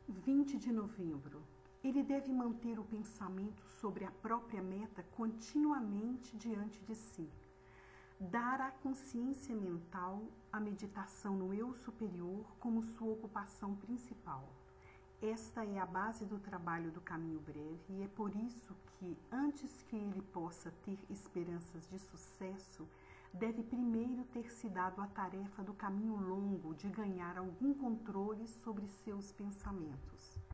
20 de novembro. Ele deve manter o pensamento sobre a própria meta continuamente diante de si. Dar à consciência mental a meditação no eu superior como sua ocupação principal. Esta é a base do trabalho do caminho breve e é por isso que, antes que ele possa ter esperanças de sucesso, deve primeiro ter se dado a tarefa do caminho longo de ganhar algum controle sobre seus pensamentos.